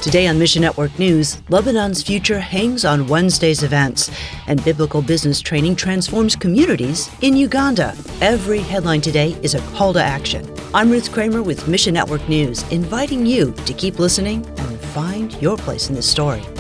Today on Mission Network News, Lebanon's future hangs on Wednesday's events, and biblical business training transforms communities in Uganda. Every headline today is a call to action. I'm Ruth Kramer with Mission Network News, inviting you to keep listening and find your place in this story.